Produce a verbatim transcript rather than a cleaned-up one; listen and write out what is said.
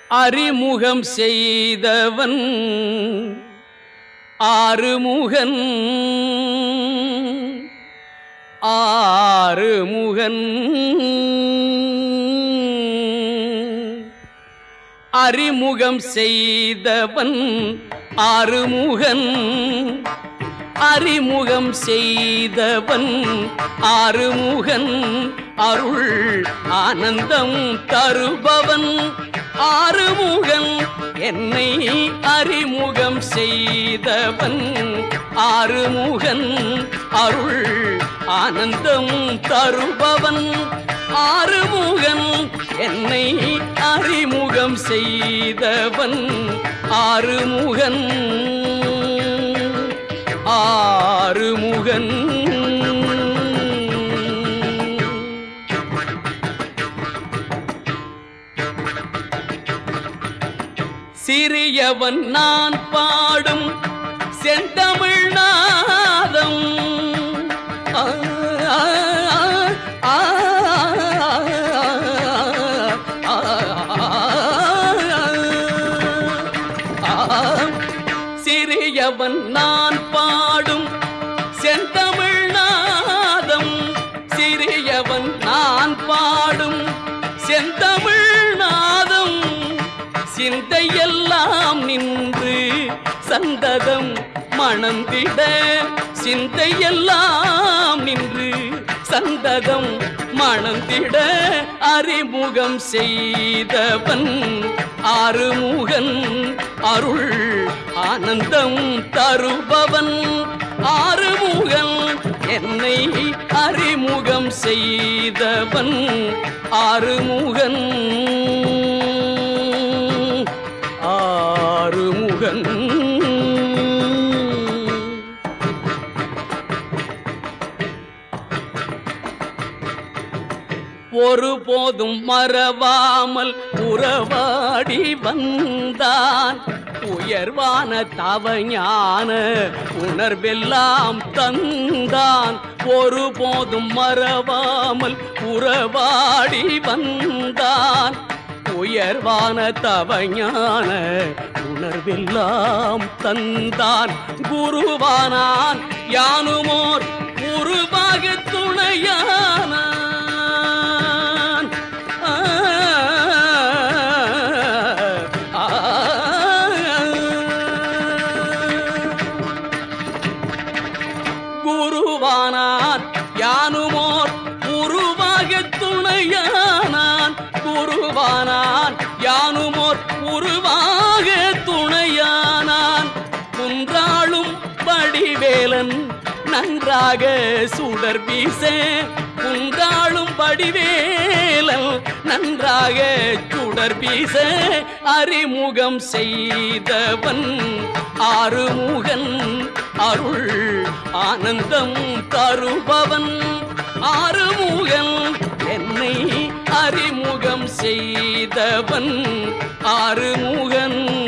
அறிமுகம் செய்தவன் ஆறுமுகன் ஆறுமுகன் அறிமுகம் செய்தவன் ஆறுமுகன் அறிமுகம் செய்தவன் ஆறுமுகன் அருள் ஆனந்தம் தருபவன் ஆறுமுகன் என்னை அறிமுகம் செய்தவன் ஆறுமுகன் அருள் ஆனந்தம் தருபவன் ஆறுமுகன் என்னை அறிமுகம் செய்தவன் ஆறுமுகன் ஆறுமுகன் சிறியவன் நான் பாடும் செந்தமிழ் நாதம் சிறியவன் நான் பாடும் செந்தமிழ் நாதம் சிறியவன் நான் பாடும் செந்தமிழ் நாதம் சிந்தையெல்லாம் நின்று சந்ததம் மணந்திட சிந்தையெல்லாம் நின்று சந்ததம் மணந்திட அறிமுகம் செய்தவன் ஆறுமுகன் அருள் ஆனந்தம் தருபவன் ஆறுமுகன் என்னை அறிமுகம் செய்தவன் ஆறுமுகன் ஆறுமுகன் ஒருபோதும் மறவாமல் உறவாடி வந்தான் உயர்வான தவஞான உணர்வெல்லாம் தந்தான் ஒருபோதும் மறவாமல் உறவாடி வந்தான் உயர்வான தவஞான உணர்வெல்லாம் தந்தான் குருவானான் யானுமோர் உருவாக துணையானான் குருவானான் யானுமோர் உருவாக துணையானான் குருவானான் யானுமோர் உருவாக துணையானான் குன்றாளும் படிவேலன் நன்றாக சுடர் வீச குன்றாளும் படிவேலன் நன்றாக சுடர் வீச அறிமுகம் செய்தவன் ஆறுமுகன் அருள் ஆனந்தம் தருபவன் ஆறுமுகன் என்னை அறிமுகம் செய்தவன் ஆறுமுகன்